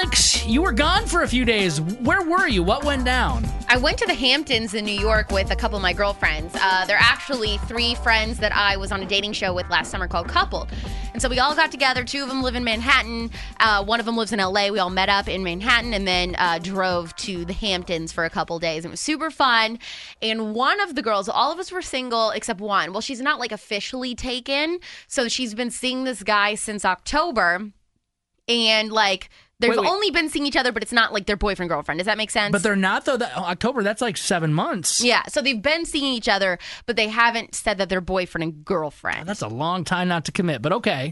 Alex, you were gone for a few days. Where were you? What went down? I went to the Hamptons in New York with a couple of my girlfriends. They're actually 3 friends that I was on a dating show with last summer called Coupled. And so we all got together. 2 of them live in Manhattan. One of them lives in LA. We all met up in Manhattan and then drove to the Hamptons for a couple days. It was super fun. And one of the girls, all of us were single except one. Well, she's not like officially taken. So she's been seeing this guy since October. And like... They've only been seeing each other, but it's not like their boyfriend, girlfriend. Does that make sense? But they're not, though. October, that's like 7 months. Yeah, so they've been seeing each other, but they haven't said that they're boyfriend and girlfriend. That's a long time not to commit, but okay.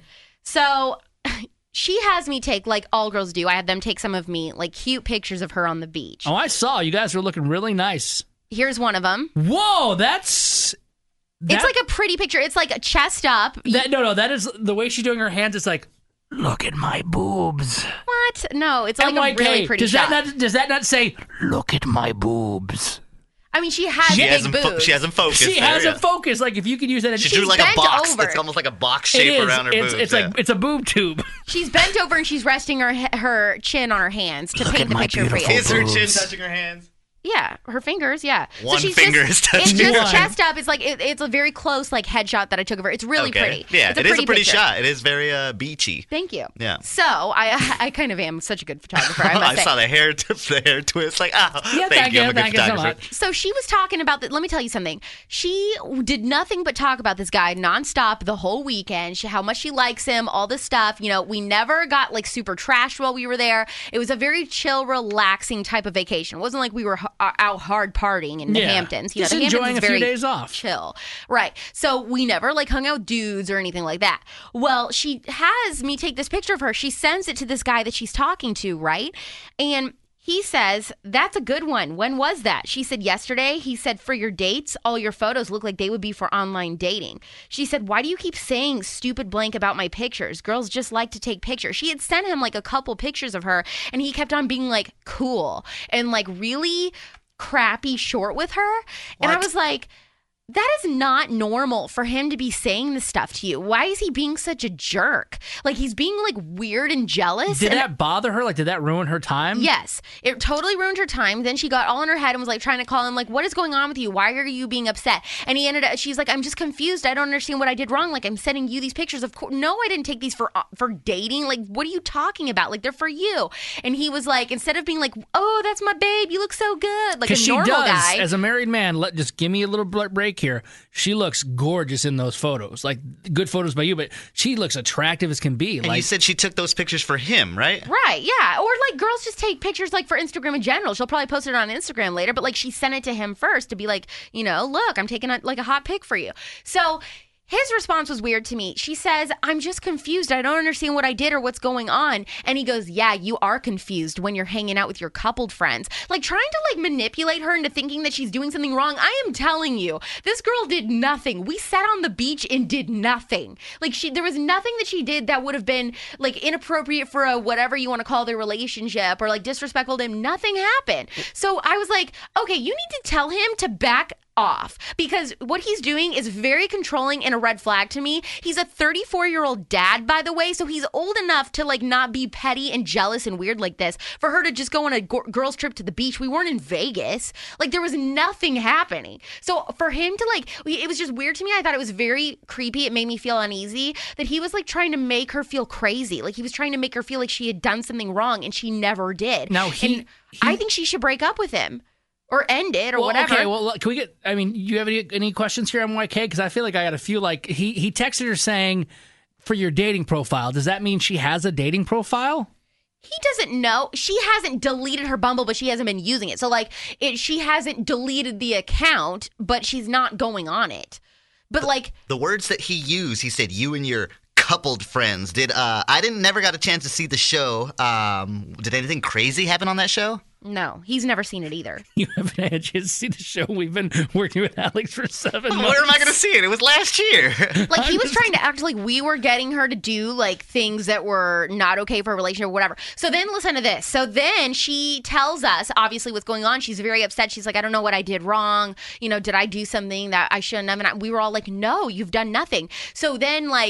So she has me take, like all girls do, I had them take some of me, like cute pictures of her on the beach. Oh, I saw. You guys were looking really nice. Here's one of them. Whoa, It's like a pretty picture. It's like a chest up. No, that is the way she's doing her hands. It's like, look at my boobs. What? No, it's like a really pretty shot. Does that not say, look at my boobs? I mean, she has big boobs. She hasn't focused. She hasn't focused. Like, if you could use that. She drew like a box. Over. It's almost like a box shape around her boobs. It's like it's a boob tube. She's bent over and she's resting her chin on her hands to paint the picture for you. Is her chin touching her hands? Yeah, her fingers, yeah. One finger is touching. It's just chest up. It's like it's a very close like headshot that I took of her. It's really pretty. Yeah, it is a pretty shot. It is very beachy. Thank you. Yeah. So I kind of am such a good photographer. I saw the hair twist. Like, thank you. I'm a good photographer. So she was talking about that. Let me tell you something. She did nothing but talk about this guy nonstop the whole weekend. How much she likes him, all this stuff. You know, we never got like super trashed while we were there. It was a very chill, relaxing type of vacation. It wasn't like we were out hard partying in the Hamptons. You know, just the Hamptons enjoying is a few very days off. Chill. Right. So we never like hung out with dudes or anything like that. Well, she has me take this picture of her. She sends it to this guy that she's talking to, right? And he says, that's a good one. When was that? She said, yesterday. He said, for your dates, all your photos look like they would be for online dating. She said, why do you keep saying stupid blank about my pictures? Girls just like to take pictures. She had sent him like a couple pictures of her, and he kept on being like cool and like really crappy short with her. And I was like, that is not normal for him to be saying this stuff to you. Why is he being such a jerk? Like, he's being, like, weird and jealous. Did that bother her? Like, did that ruin her time? Yes. It totally ruined her time. Then she got all in her head and was, like, trying to call him, like, what is going on with you? Why are you being upset? And he ended up, she's like, I'm just confused. I don't understand what I did wrong. Like, I'm sending you these pictures. Of course, no, I didn't take these for dating. Like, what are you talking about? Like, they're for you. And he was like, instead of being like, oh, that's my babe. You look so good. Like a normal guy. As a married man, just give me a little break here. She looks gorgeous in those photos. Like, good photos by you, but she looks attractive as can be. And like, you said she took those pictures for him, right? Right, yeah. Or, like, girls just take pictures, like, for Instagram in general. She'll probably post it on Instagram later, but, like, she sent it to him first to be like, you know, look, I'm taking, a hot pic for you. So his response was weird to me. She says, I'm just confused. I don't understand what I did or what's going on. And he goes, yeah, you are confused when you're hanging out with your coupled friends. Like, trying to, like, manipulate her into thinking that she's doing something wrong. I am telling you, this girl did nothing. We sat on the beach and did nothing. Like, there was nothing that she did that would have been, like, inappropriate for a whatever you want to call their relationship or, like, disrespectful to him. Nothing happened. So I was like, okay, you need to tell him to back off, because what he's doing is very controlling and a red flag to me. He's a 34-year-old dad, by the way, so he's old enough to like not be petty and jealous and weird like this. For her to just go on a girls trip to the beach, we weren't in Vegas. Like, there was nothing happening. So for him to like, it was just weird to me. I thought it was very creepy. It made me feel uneasy that he was like trying to make her feel crazy. Like, he was trying to make her feel like she had done something wrong, and she never did. Now I think she should break up with him. Or end it, or whatever. Okay, well, can we get, I mean, you have any questions here on YK? Because I feel like I got a few, like, he texted her saying, for your dating profile, does that mean she has a dating profile? He doesn't know. She hasn't deleted her Bumble, but she hasn't been using it. So, like, she hasn't deleted the account, but she's not going on it. But, like... The words that he used, he said, you and your coupled friends. I never got a chance to see the show. Did anything crazy happen on that show? No, he's never seen it either. You haven't had a chance to see the show. We've been working with Alex for 7 months. Where am I going to see it? It was last year. Like, he was trying to act like we were getting her to do, like, things that were not okay for a relationship or whatever. So then, listen to this. So then she tells us, obviously, what's going on. She's very upset. She's like, I don't know what I did wrong. You know, did I do something that I shouldn't have? And we were all like, no, you've done nothing. So then, like...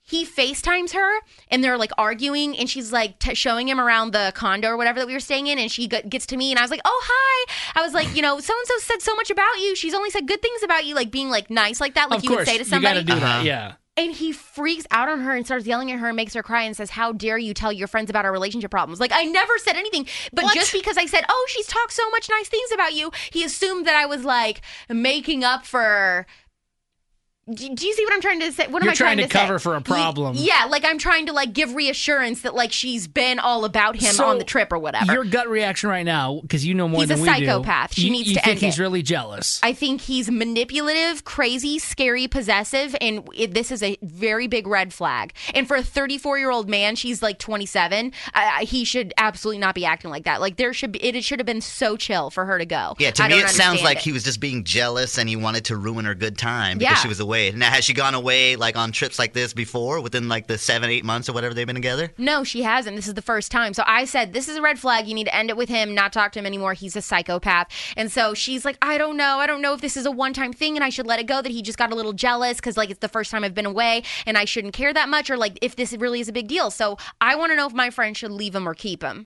he FaceTimes her and they're like arguing and she's like showing him around the condo or whatever that we were staying in, and she gets to me and I was like, oh, hi. I was like, so-and-so said so much about you. She's only said good things about you, like being like nice like that, like of you course, would say to somebody. You gotta do that, yeah. And he freaks out on her and starts yelling at her and makes her cry and says, how dare you tell your friends about our relationship problems? Like, I never said anything. But just because I said, oh, she's talked so much nice things about you, he assumed that I was like making up for... Do you see what I'm trying to say? What am I trying to say? You're trying to cover for a problem. Yeah, like I'm trying to like give reassurance that like she's been all about him on the trip or whatever. Your gut reaction right now, because you know more than we do. He's a psychopath. She needs to end it. You think he's really jealous? I think he's manipulative, crazy, scary, possessive, and this is a very big red flag. And for a 34-year-old man, she's like 27. He should absolutely not be acting like that. Like it should have been so chill for her to go. Yeah, to me it sounds like he was just being jealous and he wanted to ruin her good time because she was away. Now, has she gone away like on trips like this before within like the 7-8 months or whatever they've been together? No, she hasn't. This is the first time. So I said, this is a red flag. You need to end it with him, not talk to him anymore. He's a psychopath. And so she's like, I don't know if this is a one-time thing and I should let it go, that he just got a little jealous because like it's the first time I've been away and I shouldn't care that much, or like if this really is a big deal. So I want to know if my friend should leave him or keep him.